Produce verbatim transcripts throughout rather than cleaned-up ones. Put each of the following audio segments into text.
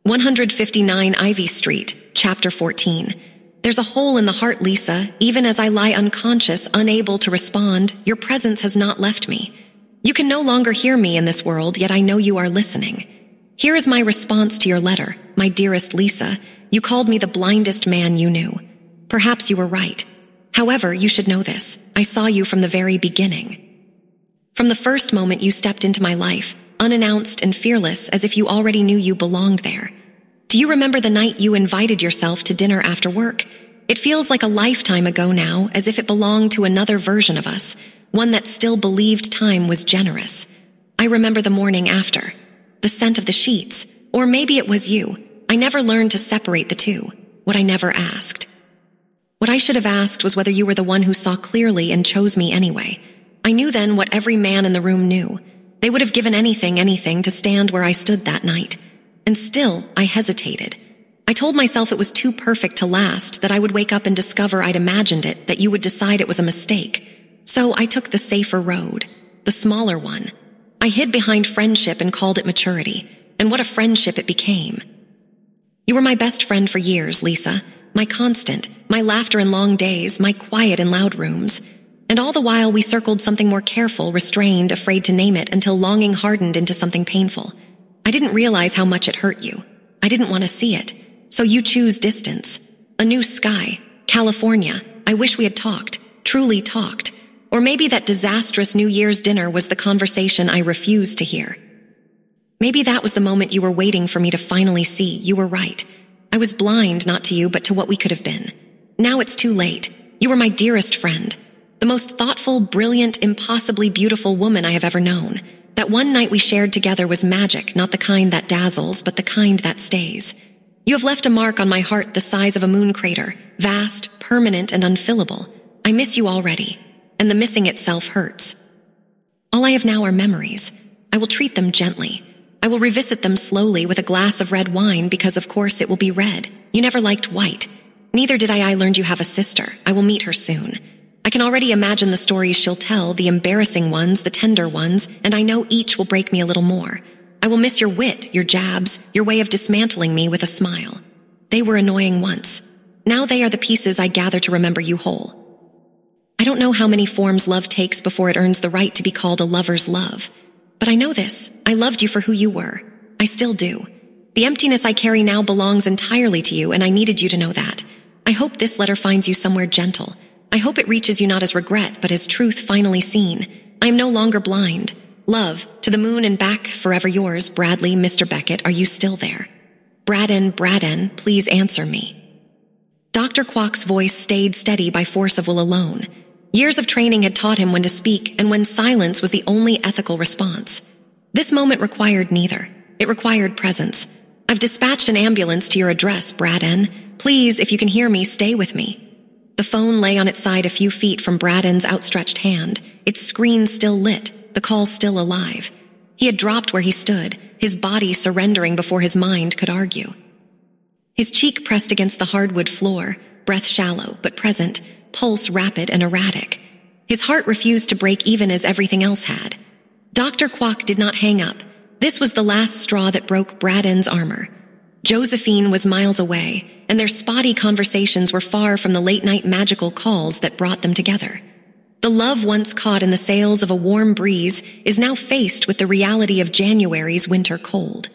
one fifty-nine Ivy Street, Chapter fourteen. There's a hole in the heart, Lisa. Even as I lie unconscious, unable to respond, your presence has not left me. You can no longer hear me in this world, yet I know you are listening. Here is my response to your letter, my dearest Lisa. You called me the blindest man you knew. Perhaps you were right. However, you should know this. I saw you from the very beginning. From the first moment you stepped into my life, unannounced and fearless, as if you already knew you belonged there. Do you remember the night you invited yourself to dinner after work? It feels like a lifetime ago now, as if it belonged to another version of us, one that still believed time was generous. I remember the morning after, the scent of the sheets, or maybe it was you. I never learned to separate the two, what I never asked. What I should have asked was whether you were the one who saw clearly and chose me anyway. I knew then what every man in the room knew. They would have given anything, anything to stand where I stood that night. And still, I hesitated. I told myself it was too perfect to last, that I would wake up and discover I'd imagined it, that you would decide it was a mistake. So I took the safer road, the smaller one. I hid behind friendship and called it maturity. And what a friendship it became. You were my best friend for years, Lisa. My constant, my laughter in long days, my quiet in loud rooms. And all the while we circled something more careful, restrained, afraid to name it, until longing hardened into something painful. I didn't realize how much it hurt you. I didn't want to see it. So you choose distance. A new sky. California. I wish we had talked. Truly talked. Or maybe that disastrous New Year's dinner was the conversation I refused to hear. Maybe that was the moment you were waiting for me to finally see. You were right. I was blind, not to you, but to what we could have been. Now it's too late. You were my dearest friend. The most thoughtful, brilliant, impossibly beautiful woman I have ever known. That one night we shared together was magic, not the kind that dazzles, but the kind that stays. You have left a mark on my heart the size of a moon crater, vast, permanent, and unfillable. I miss you already, and the missing itself hurts. All I have now are memories. I will treat them gently. I will revisit them slowly with a glass of red wine because, of course, it will be red. You never liked white. Neither did I. I learned you have a sister. I will meet her soon. I can already imagine the stories she'll tell, the embarrassing ones, the tender ones, and I know each will break me a little more. I will miss your wit, your jabs, your way of dismantling me with a smile. They were annoying once. Now they are the pieces I gather to remember you whole. I don't know how many forms love takes before it earns the right to be called a lover's love. But I know this. I loved you for who you were. I still do. The emptiness I carry now belongs entirely to you, and I needed you to know that. I hope this letter finds you somewhere gentle. I hope it reaches you not as regret, but as truth finally seen. I am no longer blind. Love, to the moon and back, forever yours, Bradley, Mister Beckett. Are you still there? Braden, Braden, please answer me. Doctor Kwok's voice stayed steady by force of will alone. Years of training had taught him when to speak and when silence was the only ethical response. This moment required neither. It required presence. I've dispatched an ambulance to your address, Braden. Please, if you can hear me, stay with me. The phone lay on its side a few feet from Braden's outstretched hand, its screen still lit, the call still alive. He had dropped where he stood, his body surrendering before his mind could argue. His cheek pressed against the hardwood floor, breath shallow but present, pulse rapid and erratic. His heart refused to break even as everything else had. Doctor Kwok did not hang up. This was the last straw that broke Braden's armor. Josephine was miles away, and their spotty conversations were far from the late-night magical calls that brought them together. The love once caught in the sails of a warm breeze is now faced with the reality of January's winter cold.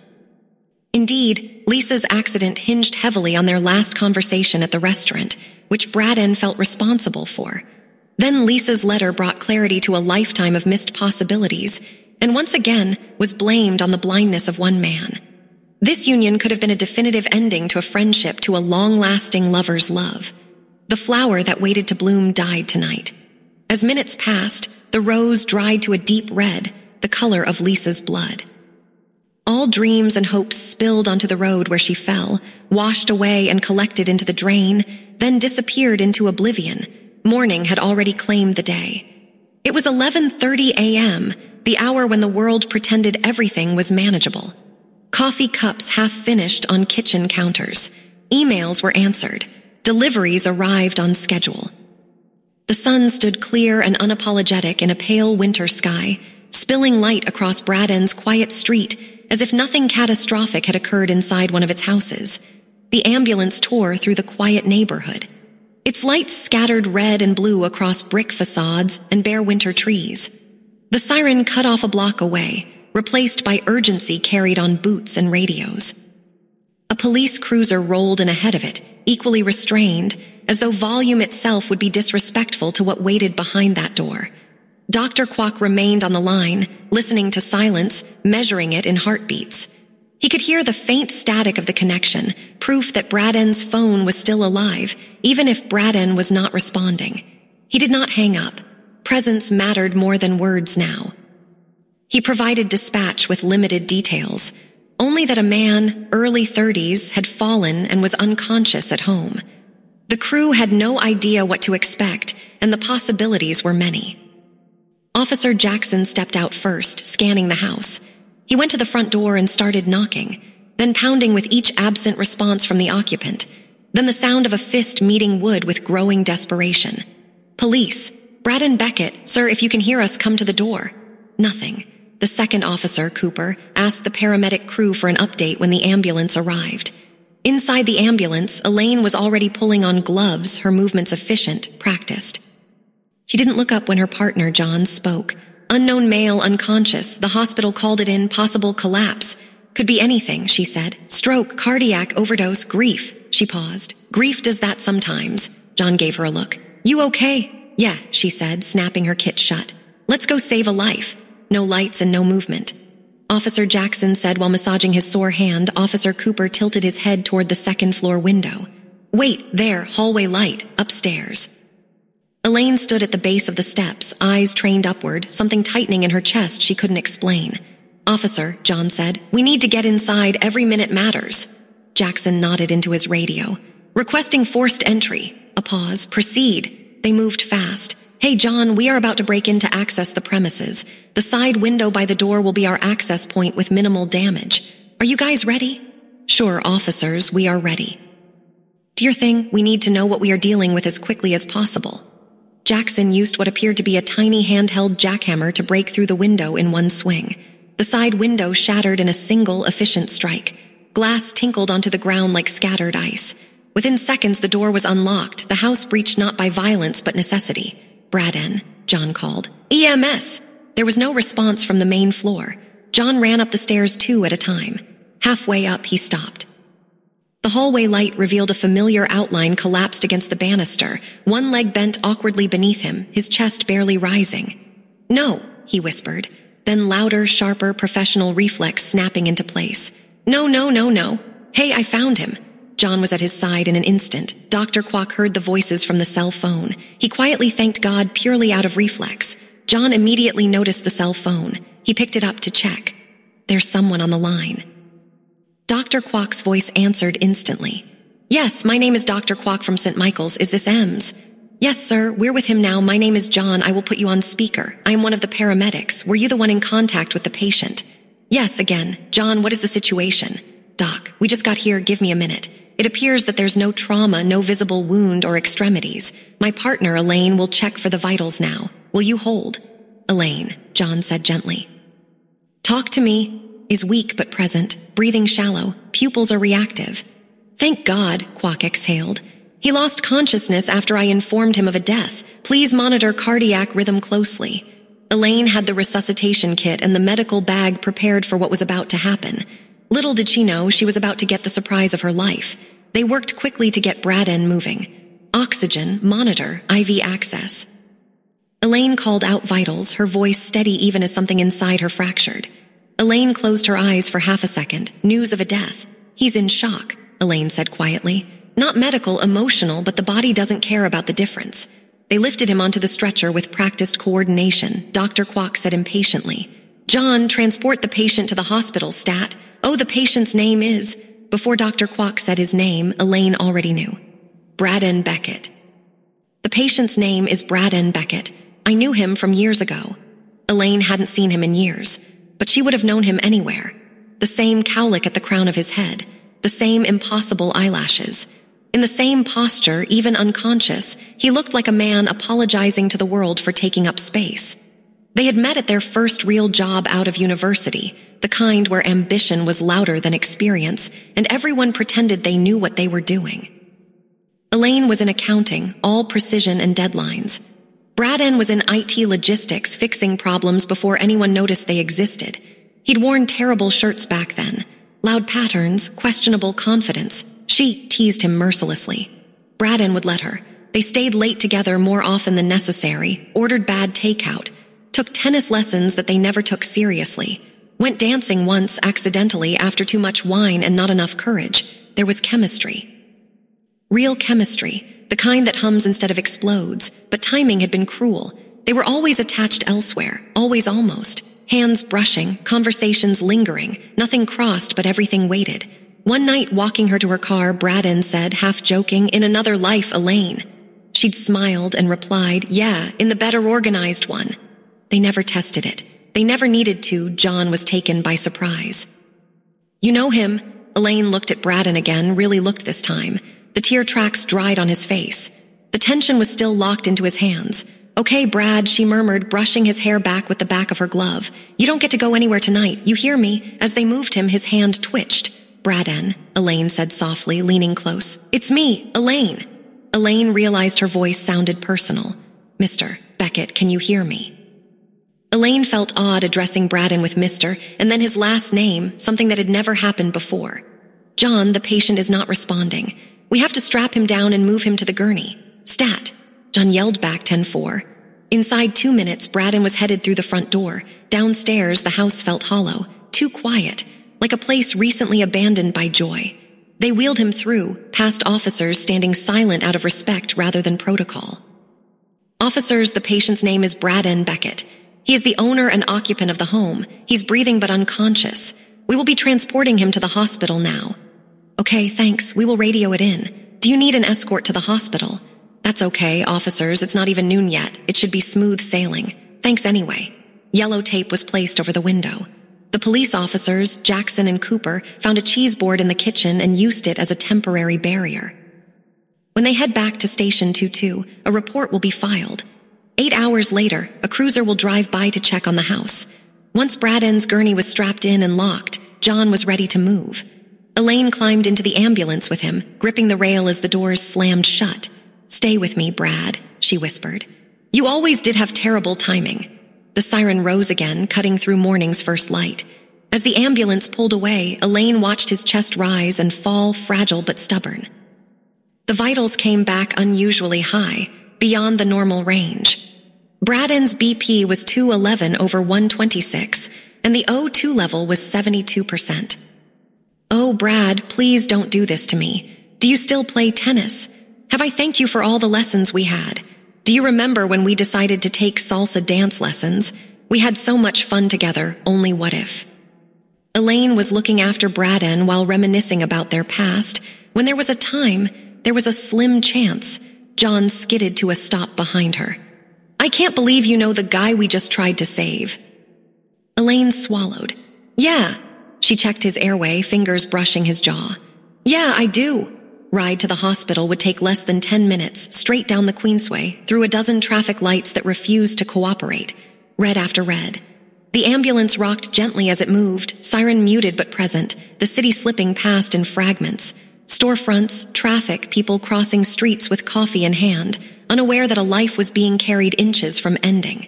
Indeed, Lisa's accident hinged heavily on their last conversation at the restaurant, which Braden felt responsible for. Then Lisa's letter brought clarity to a lifetime of missed possibilities, and once again was blamed on the blindness of one man. This union could have been a definitive ending to a friendship, to a long-lasting lover's love. The flower that waited to bloom died tonight. As minutes passed, the rose dried to a deep red, the color of Lisa's blood. All dreams and hopes spilled onto the road where she fell, washed away and collected into the drain, then disappeared into oblivion. Morning had already claimed the day. It was eleven thirty a.m., the hour when the world pretended everything was manageable. Coffee cups half finished on kitchen counters. Emails were answered. Deliveries arrived on schedule. The sun stood clear and unapologetic in a pale winter sky, spilling spilling light across Braden's quiet street as if nothing catastrophic had occurred inside one of its houses. The ambulance tore through the quiet neighborhood. Its lights scattered red and blue across brick facades and bare winter trees. The siren cut off a block away, replaced by urgency carried on boots and radios. A police cruiser rolled in ahead of it, equally restrained, as though volume itself would be disrespectful to what waited behind that door. Doctor Kwok remained on the line, listening to silence, measuring it in heartbeats. He could hear the faint static of the connection, proof that Braden's phone was still alive, even if Braden was not responding. He did not hang up. Presence mattered more than words now. He provided dispatch with limited details, only that a man, early thirties, had fallen and was unconscious at home. The crew had no idea what to expect, and the possibilities were many. Officer Jackson stepped out first, scanning the house. He went to the front door and started knocking, then pounding with each absent response from the occupant, then the sound of a fist meeting wood with growing desperation. Police. Braden Beckett, sir, if you can hear us, come to the door. Nothing. The second officer, Cooper, asked the paramedic crew for an update when the ambulance arrived. Inside the ambulance, Elaine was already pulling on gloves, her movements efficient, practiced. She didn't look up when her partner, John, spoke. Unknown male unconscious. The hospital called it in. Possible collapse. Could be anything, she said. Stroke, cardiac, overdose, grief. She paused. Grief does that sometimes. John gave her a look. You okay? Yeah, she said, snapping her kit shut. Let's go save a life. No lights and no movement. Officer Jackson said while massaging his sore hand. Officer Cooper tilted his head toward the second floor window. Wait, there, hallway light, upstairs. Elaine stood at the base of the steps, eyes trained upward, something tightening in her chest she couldn't explain. Officer, John said, we need to get inside. Every minute matters. Jackson nodded into his radio. Requesting forced entry. A pause. Proceed. They moved fast. Hey, John, we are about to break in to access the premises. The side window by the door will be our access point with minimal damage. Are you guys ready? Sure, officers, we are ready. Dear thing, we need to know what we are dealing with as quickly as possible. Jackson used what appeared to be a tiny handheld jackhammer to break through the window in one swing. The side window shattered in a single, efficient strike. Glass tinkled onto the ground like scattered ice. Within seconds, the door was unlocked, the house breached not by violence but necessity. Braden, John called. E M S! There was no response from the main floor. John ran up the stairs two at a time. Halfway up, he stopped. The hallway light revealed a familiar outline collapsed against the banister, one leg bent awkwardly beneath him, his chest barely rising. No, he whispered, then louder, sharper, professional reflex snapping into place. No, no, no, no. Hey, I found him. John was at his side in an instant. Doctor Kwok heard the voices from the cell phone. He quietly thanked God purely out of reflex. John immediately noticed the cell phone. He picked it up to check. There's someone on the line. Doctor Kwok's voice answered instantly. Yes, my name is Doctor Kwok from Saint Michael's. Is this Ems? Yes, sir. We're with him now. My name is John. I will put you on speaker. I am one of the paramedics. Were you the one in contact with the patient? Yes, again. John, what is the situation? Doc, we just got here. Give me a minute. It appears that there's no trauma, no visible wound or extremities. My partner, Elaine, will check for the vitals now. Will you hold? Elaine, John said gently. Talk to me. Is weak but present, breathing shallow, pupils are reactive. Thank God, Kwok exhaled. He lost consciousness after I informed him of a death. Please monitor cardiac rhythm closely. Elaine had the resuscitation kit and the medical bag prepared for what was about to happen. Little did she know she was about to get the surprise of her life. They worked quickly to get Braden moving. Oxygen, monitor, I V access. Elaine called out vitals, her voice steady even as something inside her fractured. Elaine closed her eyes for half a second. News of a death. He's in shock, Elaine said quietly. Not medical, emotional, but the body doesn't care about the difference. They lifted him onto the stretcher with practiced coordination. Doctor Kwok said impatiently. John, transport the patient to the hospital, stat. Oh, the patient's name is... Before Doctor Kwok said his name, Elaine already knew. Braden Beckett. The patient's name is Braden Beckett. I knew him from years ago. Elaine hadn't seen him in years. But she would have known him anywhere. The same cowlick at the crown of his head, the same impossible eyelashes. In the same posture, even unconscious, he looked like a man apologizing to the world for taking up space. They had met at their first real job out of university, the kind where ambition was louder than experience, and everyone pretended they knew what they were doing. Elaine was in accounting, all precision and deadlines. Braden was in I T logistics, fixing problems before anyone noticed they existed. He'd worn terrible shirts back then. Loud patterns, questionable confidence. She teased him mercilessly. Braden would let her. They stayed late together more often than necessary, ordered bad takeout, took tennis lessons that they never took seriously, went dancing once accidentally after too much wine and not enough courage. There was chemistry. Real chemistry, the kind that hums instead of explodes, but timing had been cruel. They were always attached elsewhere, always almost. Hands brushing, conversations lingering, nothing crossed but everything waited. One night, walking her to her car, Braden said, half joking, "In another life, Elaine." She'd smiled and replied, "Yeah, in the better organized one." They never tested it. They never needed to. John was taken by surprise. "You know him?" Elaine looked at Braden again, really looked this time. The tear tracks dried on his face. The tension was still locked into his hands. "Okay, Brad," she murmured, brushing his hair back with the back of her glove. "You don't get to go anywhere tonight. You hear me?" As they moved him, his hand twitched. "Braden," Elaine said softly, leaning close. "It's me, Elaine." Elaine realized her voice sounded personal. "Mister Beckett, can you hear me?" Elaine felt odd addressing Braden with Mister, and then his last name, something that had never happened before. "John, the patient is not responding. We have to strap him down and move him to the gurney." "Stat!" John yelled back ten four. Inside two minutes, Braden was headed through the front door. Downstairs, the house felt hollow, too quiet, like a place recently abandoned by Joy. They wheeled him through, past officers standing silent out of respect rather than protocol. "Officers, the patient's name is Braden Beckett. He is the owner and occupant of the home. He's breathing but unconscious. We will be transporting him to the hospital now." "Okay, thanks. We will radio it in. Do you need an escort to the hospital?" "That's okay, officers. It's not even noon yet. It should be smooth sailing. Thanks anyway." Yellow tape was placed over the window. The police officers, Jackson and Cooper, found a cheese board in the kitchen and used it as a temporary barrier. When they head back to Station two two, a report will be filed. Eight hours later, a cruiser will drive by to check on the house. Once Braden's gurney was strapped in and locked, John was ready to move. Elaine climbed into the ambulance with him, gripping the rail as the doors slammed shut. "Stay with me, Brad," she whispered. "You always did have terrible timing." The siren rose again, cutting through morning's first light. As the ambulance pulled away, Elaine watched his chest rise and fall, fragile but stubborn. The vitals came back unusually high, beyond the normal range. Braden's B P was two eleven over one twenty-six, and the O two level was seventy-two percent. "Oh, Brad, please don't do this to me. Do you still play tennis? Have I thanked you for all the lessons we had? Do you remember when we decided to take salsa dance lessons? We had so much fun together, only what if?" Elaine was looking after Braden while reminiscing about their past, when there was a time, there was a slim chance. John skidded to a stop behind her. "I can't believe you know the guy we just tried to save." Elaine swallowed. "Yeah." She checked his airway, fingers brushing his jaw. "Yeah, I do." Ride to the hospital would take less than ten minutes, straight down the Queensway, through a dozen traffic lights that refused to cooperate, red after red. The ambulance rocked gently as it moved, siren muted but present, the city slipping past in fragments. Storefronts, traffic, people crossing streets with coffee in hand, unaware that a life was being carried inches from ending.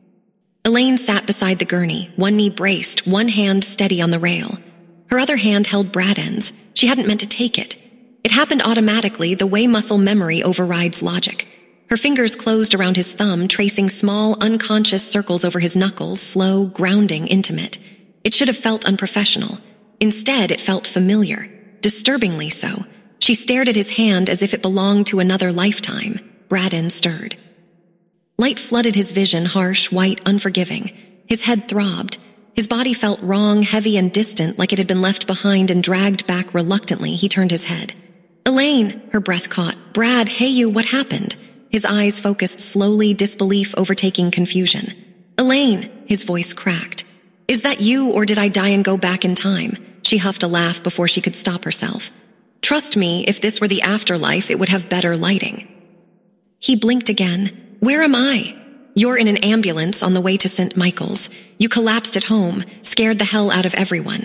Elaine sat beside the gurney, one knee braced, one hand steady on the rail. Her other hand held Braden's. She hadn't meant to take it. It happened automatically, the way muscle memory overrides logic. Her fingers closed around his thumb, tracing small, unconscious circles over his knuckles, slow, grounding, intimate. It should have felt unprofessional. Instead, it felt familiar, disturbingly so. She stared at his hand as if it belonged to another lifetime. Braden stirred. Light flooded his vision, harsh, white, unforgiving. His head throbbed. His body felt wrong, heavy and distant, like it had been left behind and dragged back reluctantly. He turned his head. "Elaine," her breath caught. "Brad, hey you, what happened?" His eyes focused slowly, disbelief overtaking confusion. "Elaine," his voice cracked. "Is that you, or did I die and go back in time?" She huffed a laugh before she could stop herself. "Trust me, if this were the afterlife, it would have better lighting." He blinked again. "Where am I?" You're in an ambulance on the way to Saint Michael's. You collapsed at home, scared the hell out of everyone."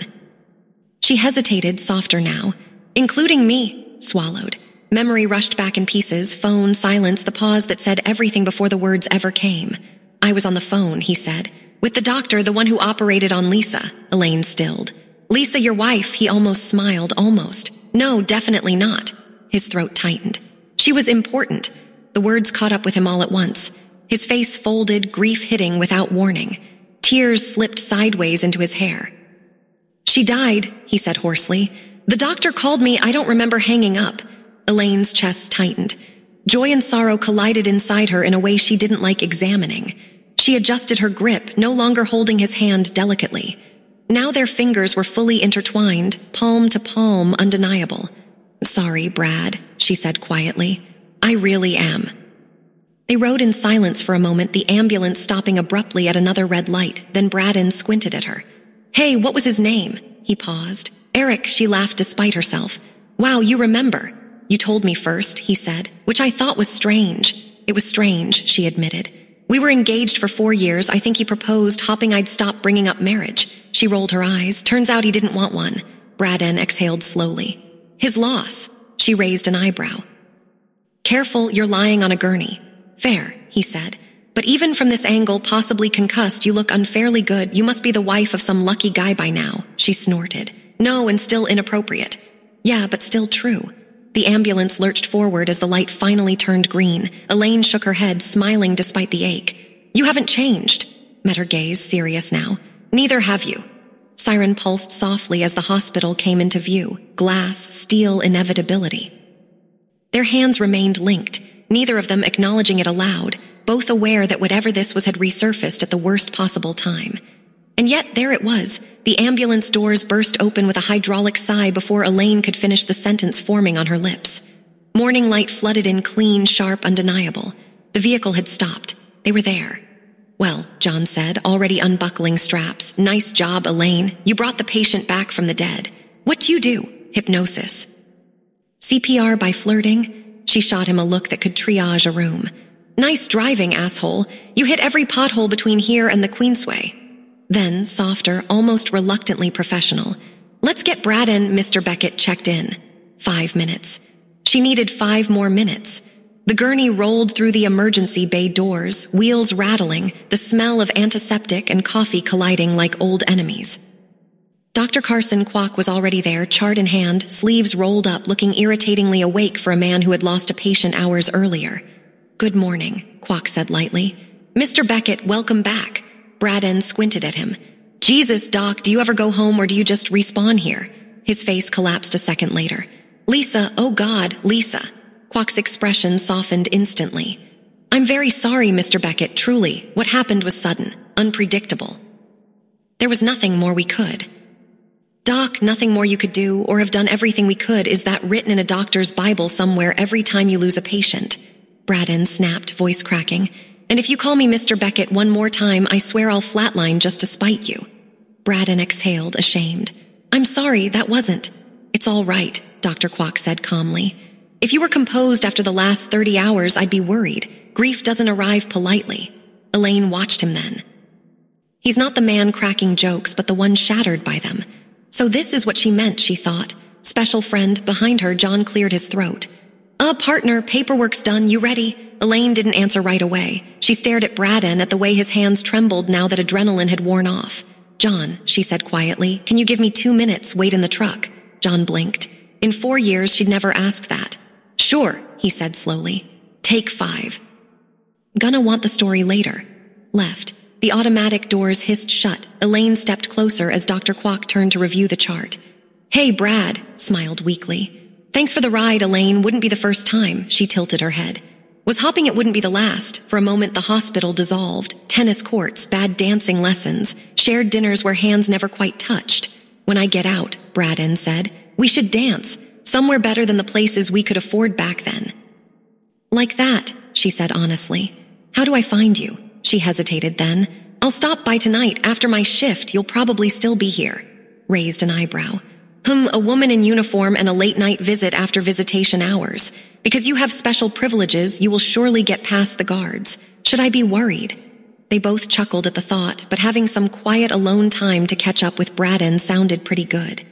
She hesitated, softer now. "Including me," swallowed. Memory rushed back in pieces, phone, silence, the pause that said everything before the words ever came. "I was on the phone," he said. "With the doctor, the one who operated on Lisa." Elaine stilled. "Lisa, your wife," he almost smiled, almost. "No, definitely not." His throat tightened. "She was important." The words caught up with him all at once. His face folded, grief hitting without warning. Tears slipped sideways into his hair. "She died," he said hoarsely. "The doctor called me. I don't remember hanging up." Elaine's chest tightened. Joy and sorrow collided inside her in a way she didn't like examining. She adjusted her grip, no longer holding his hand delicately. Now their fingers were fully intertwined, palm to palm, undeniable. "Sorry, Brad," she said quietly. "I really am." They rode in silence for a moment, the ambulance stopping abruptly at another red light. Then Braden squinted at her. "Hey, what was his name?" He paused. "Eric," she laughed despite herself. "Wow, you remember." "You told me first," he said, which I thought was strange. It was strange, she admitted. "We were engaged for four years. I think he proposed, hoping I'd stop bringing up marriage." She rolled her eyes. "Turns out he didn't want one." Braden exhaled slowly. "His loss." She raised an eyebrow. "Careful, you're lying on a gurney." "Fair," he said. "But even from this angle, possibly concussed, you look unfairly good. You must be the wife of some lucky guy by now." She snorted. "No, and still inappropriate." "Yeah, but still true." The ambulance lurched forward as the light finally turned green. Elaine shook her head, smiling despite the ache. "You haven't changed." Met her gaze, serious now. "Neither have you." Siren pulsed softly as the hospital came into view. Glass, steel, inevitability. Their hands remained linked, neither of them acknowledging it aloud, both aware that whatever this was had resurfaced at the worst possible time. And yet there it was. The ambulance doors burst open with a hydraulic sigh before Elaine could finish the sentence forming on her lips. Morning light flooded in, clean, sharp, undeniable. The vehicle had stopped. They were there. "Well," John said, already unbuckling straps. "Nice job, Elaine. You brought the patient back from the dead. What do you do?" "Hypnosis." "C P R by flirting?" She shot him a look that could triage a room. "Nice driving, asshole. You hit every pothole between here and the Queensway." Then, softer, almost reluctantly professional. "Let's get Brad and Mister Beckett checked in." Five minutes. She needed five more minutes. The gurney rolled through the emergency bay doors, wheels rattling, the smell of antiseptic and coffee colliding like old enemies. Doctor Carson Kwok was already there, chart in hand, sleeves rolled up, looking irritatingly awake for a man who had lost a patient hours earlier. "Good morning," Kwok said lightly. "Mister Beckett, welcome back." Braden squinted at him. "Jesus, Doc, do you ever go home or do you just respawn here?" His face collapsed a second later. "Lisa, oh God, Lisa." Kwok's expression softened instantly. "I'm very sorry, Mister Beckett, truly. What happened was sudden, unpredictable. There was nothing more we could." "Doc, nothing more you could do, or have done everything we could. Is that written in a doctor's Bible somewhere every time you lose a patient?" Braden snapped, voice cracking. "And if you call me Mister Beckett one more time, I swear I'll flatline just to spite you." Braden exhaled, ashamed. "I'm sorry, that wasn't." "It's all right," Doctor Kwok said calmly. "If you were composed after the last thirty hours, I'd be worried. Grief doesn't arrive politely." Elaine watched him then. He's not the man cracking jokes, but the one shattered by them. So this is what she meant, she thought. Special friend, behind her, John cleared his throat. "Uh, partner, paperwork's done, you ready?" Elaine didn't answer right away. She stared at Braden, at the way his hands trembled now that adrenaline had worn off. "John," she said quietly, "can you give me two minutes, wait in the truck?" John blinked. In four years, she'd never asked that. "Sure," he said slowly. "Take five." "Gonna want the story later." Left. The automatic doors hissed shut. Elaine stepped closer as Doctor Kwok turned to review the chart. "Hey, Brad," smiled weakly. "Thanks for the ride, Elaine. Wouldn't be the first time." She tilted her head. Was hoping it wouldn't be the last. For a moment, the hospital dissolved. Tennis courts, bad dancing lessons, shared dinners where hands never quite touched. "When I get out," Braden said, "we should dance. Somewhere better than the places we could afford back then." "Like that," she said honestly. "How do I find you?" She hesitated then. "I'll stop by tonight. After my shift, you'll probably still be here." Raised an eyebrow. "Hmm, a woman in uniform and a late-night visit after visitation hours. Because you have special privileges, you will surely get past the guards." Should I be worried? They both chuckled at the thought, but having some quiet alone time to catch up with Braden sounded pretty good.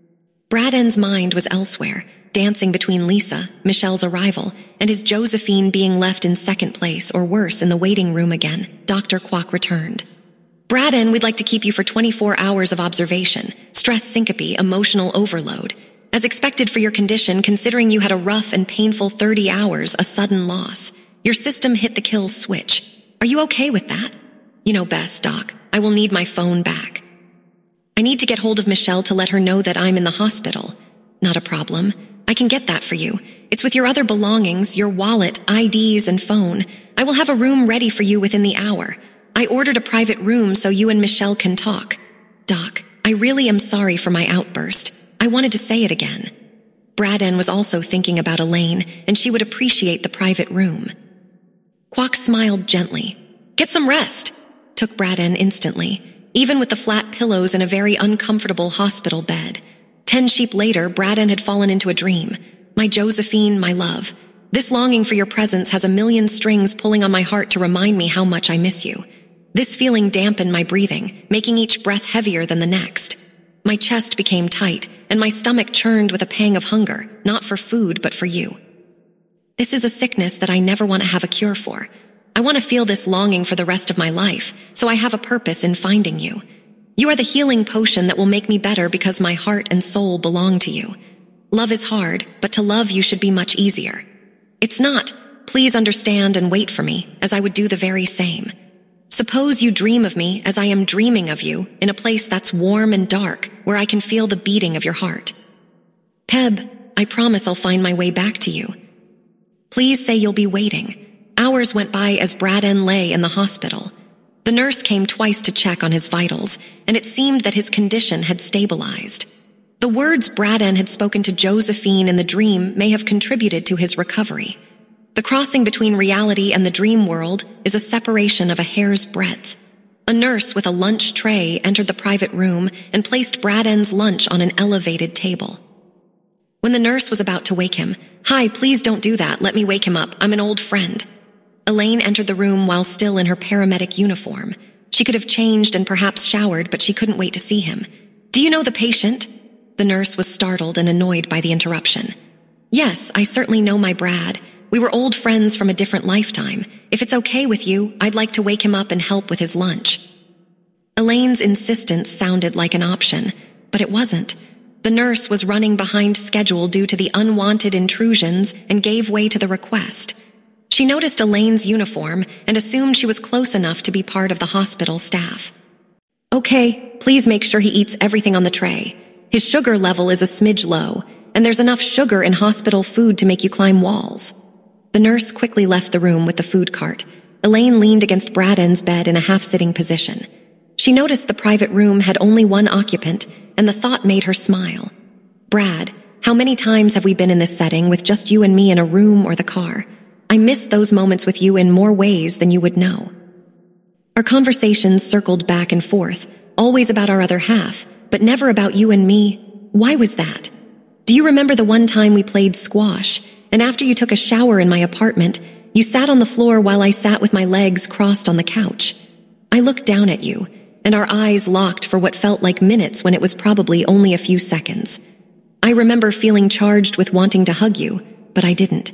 Braden's mind was elsewhere, dancing between Lisa, Michelle's arrival, and his Josephine being left in second place, or worse, in the waiting room again. Doctor Kwok returned. Braden, we'd like to keep you for twenty-four hours of observation, stress syncope, emotional overload. As expected for your condition, considering you had a rough and painful thirty hours, a sudden loss. Your system hit the kill switch. Are you okay with that? You know best, Doc. I will need my phone back. I need to get hold of Michelle to let her know that I'm in the hospital. Not a problem. I can get that for you. It's with your other belongings, your wallet, I Ds, and phone. I will have a room ready for you within the hour. I ordered a private room so you and Michelle can talk. Doc, I really am sorry for my outburst. I wanted to say it again. Braden was also thinking about Elaine, and she would appreciate the private room. Kwok smiled gently. Get some rest, took Braden instantly, even with the flat pillows in a very uncomfortable hospital bed. Ten sheep later, Braden had fallen into a dream. My Josephine, my love. This longing for your presence has a million strings pulling on my heart to remind me how much I miss you. This feeling dampened my breathing, making each breath heavier than the next. My chest became tight, and my stomach churned with a pang of hunger, not for food, but for you. This is a sickness that I never want to have a cure for. I want to feel this longing for the rest of my life, so I have a purpose in finding you. You are the healing potion that will make me better because my heart and soul belong to you. Love is hard, but to love you should be much easier. It's not. Please understand and wait for me, as I would do the very same. Suppose you dream of me as I am dreaming of you in a place that's warm and dark, where I can feel the beating of your heart. Peb, I promise I'll find my way back to you. Please say you'll be waiting. Hours went by as Braden lay in the hospital. The nurse came twice to check on his vitals, and it seemed that his condition had stabilized. The words Braden had spoken to Josephine in the dream may have contributed to his recovery. The crossing between reality and the dream world is a separation of a hair's breadth. A nurse with a lunch tray entered the private room and placed Braden's lunch on an elevated table. When the nurse was about to wake him, "Hi, please don't do that. Let me wake him up. I'm an old friend." Elaine entered the room while still in her paramedic uniform. She could have changed and perhaps showered, but she couldn't wait to see him. "Do you know the patient?" The nurse was startled and annoyed by the interruption. "Yes, I certainly know my Brad. We were old friends from a different lifetime. If it's okay with you, I'd like to wake him up and help with his lunch." Elaine's insistence sounded like an option, but it wasn't. The nurse was running behind schedule due to the unwanted intrusions and gave way to the request. She noticed Elaine's uniform and assumed she was close enough to be part of the hospital staff. "Okay, please make sure he eats everything on the tray. His sugar level is a smidge low, and there's enough sugar in hospital food to make you climb walls." The nurse quickly left the room with the food cart. Elaine leaned against Braden's bed in a half-sitting position. She noticed the private room had only one occupant, and the thought made her smile. "Brad, how many times have we been in this setting with just you and me in a room or the car? I missed those moments with you in more ways than you would know." Our conversations circled back and forth, always about our other half, but never about you and me. Why was that? Do you remember the one time we played squash, and after you took a shower in my apartment, you sat on the floor while I sat with my legs crossed on the couch? I looked down at you, and our eyes locked for what felt like minutes when it was probably only a few seconds. I remember feeling charged with wanting to hug you, but I didn't.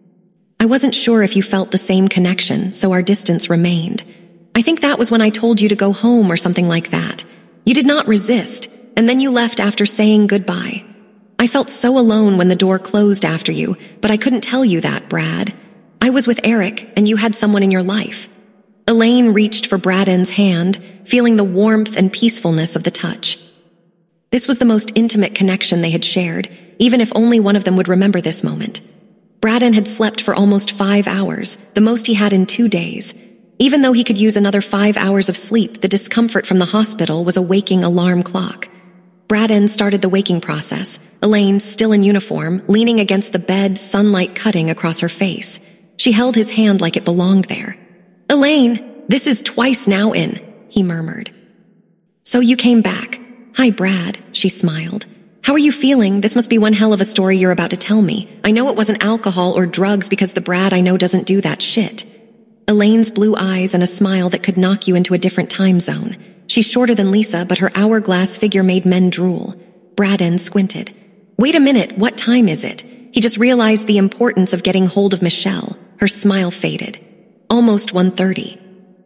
I wasn't sure if you felt the same connection, so our distance remained. I think that was when I told you to go home or something like that. You did not resist, and then you left after saying goodbye. I felt so alone when the door closed after you, but I couldn't tell you that, Brad. I was with Eric, and you had someone in your life. Elaine reached for Braden's hand, feeling the warmth and peacefulness of the touch. This was the most intimate connection they had shared, even if only one of them would remember this moment. Braden had slept for almost five hours, the most he had in two days. Even though he could use another five hours of sleep, the discomfort from the hospital was a waking alarm clock. Braden started the waking process, Elaine, still in uniform, leaning against the bed, sunlight cutting across her face. She held his hand like it belonged there. "Elaine, this is twice now in," he murmured. "So you came back. Hi, Brad," she smiled. "How are you feeling? This must be one hell of a story you're about to tell me. I know it wasn't alcohol or drugs because the Brad I know doesn't do that shit." Elaine's blue eyes and a smile that could knock you into a different time zone. She's shorter than Lisa, but her hourglass figure made men drool. Braden squinted. Wait a minute, what time is it? He just realized the importance of getting hold of Michelle. Her smile faded. Almost one thirty.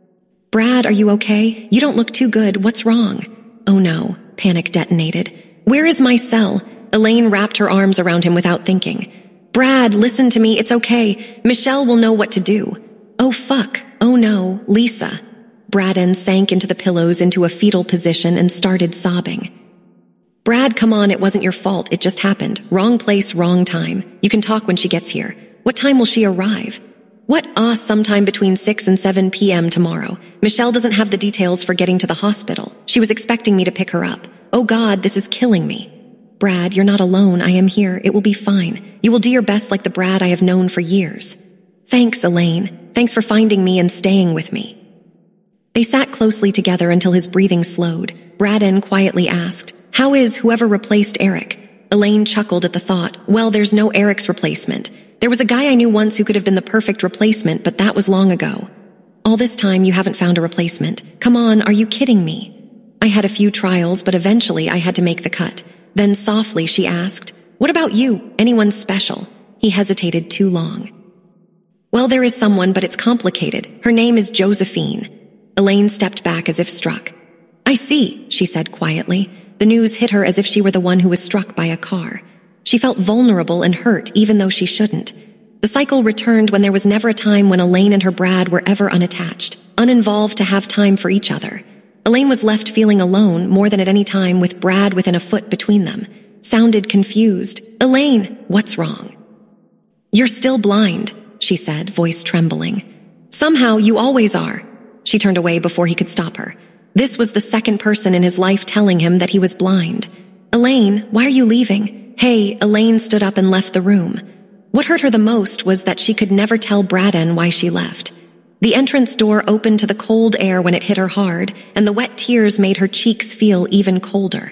Brad, are you okay? You don't look too good. What's wrong? Oh no, panic detonated. Where is my cell? Elaine wrapped her arms around him without thinking. Brad, listen to me. It's okay. Michelle will know what to do. Oh fuck. Oh no, Lisa. Braden sank into the pillows into a fetal position and started sobbing. Brad, come on, it wasn't your fault. It just happened. Wrong place, wrong time. You can talk when she gets here. What time will she arrive? What? Ah, sometime between six and seven p m tomorrow. Michelle doesn't have the details for getting to the hospital. She was expecting me to pick her up. Oh God, this is killing me. Brad, you're not alone. I am here. It will be fine. You will do your best like the Brad I have known for years. Thanks, Elaine. Thanks for finding me and staying with me. They sat closely together until his breathing slowed. Braden quietly asked, how is whoever replaced Eric? Elaine chuckled at the thought. Well, there's no Eric's replacement. There was a guy I knew once who could have been the perfect replacement, but that was long ago. All this time you haven't found a replacement. Come on, are you kidding me? I had a few trials, but eventually I had to make the cut. Then softly she asked, what about you? Anyone special? He hesitated too long. Well, there is someone, but it's complicated. Her name is Josephine. Elaine stepped back as if struck. I see, she said quietly. The news hit her as if she were the one who was struck by a car. She felt vulnerable and hurt, even though she shouldn't. The cycle returned when there was never a time when Elaine and her Brad were ever unattached, uninvolved to have time for each other. Elaine was left feeling alone more than at any time with Brad within a foot between them. Sounded confused. Elaine, what's wrong? You're still blind, she said, voice trembling. Somehow you always are. She turned away before he could stop her. This was the second person in his life telling him that he was blind. Elaine, why are you leaving? Hey, Elaine stood up and left the room. What hurt her the most was that she could never tell Braden why she left. The entrance door opened to the cold air when it hit her hard, and the wet tears made her cheeks feel even colder.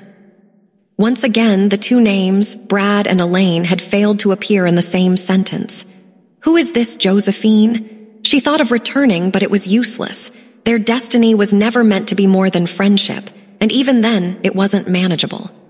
Once again, the two names, Brad and Elaine, had failed to appear in the same sentence. Who is this Josephine? She thought of returning, but it was useless. Their destiny was never meant to be more than friendship, and even then, it wasn't manageable.